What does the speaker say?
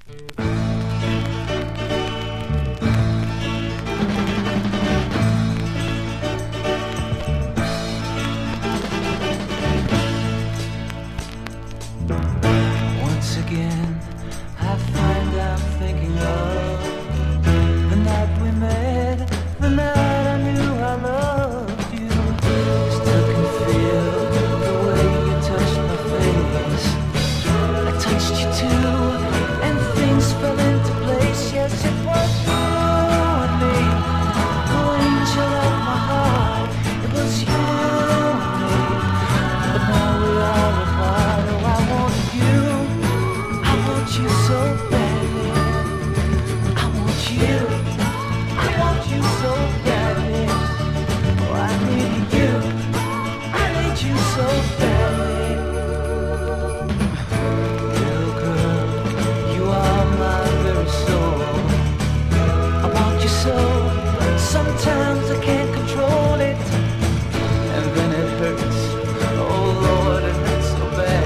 Once again, I find I'm thinking of the night we met, the night I knew I loved you. Still can feel the way you touched my face. I touched you too, and things fell into place. Yes, it was you and me, the angel of my heart. It was you and me, but now we are apart. Oh, I want you. I want you so badly. I want you. I want you so badly. Oh, I need you. I need you so badly. Little girl, you are my very soul. I want you so. Sometimes I can't control